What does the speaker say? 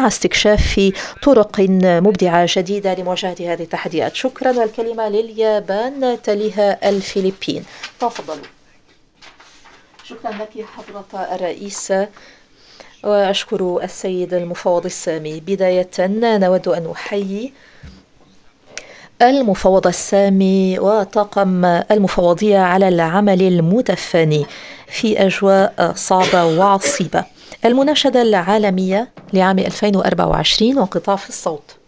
مع استكشاف طرق مبدعة جديدة لمواجهة هذه التحديات. شكرا. والكلمة لليابان تليها الفلبين. تفضلوا. شكرا لك حضرة الرئيس، وأشكر السيد المفوض السامي. بداية نود أن نحيي المفوض السامي وطاقم المفوضية على العمل المتفاني في أجواء صعبة وعصيبة. المناشدة العالمية لعام 2024 وانقطاف الصوت.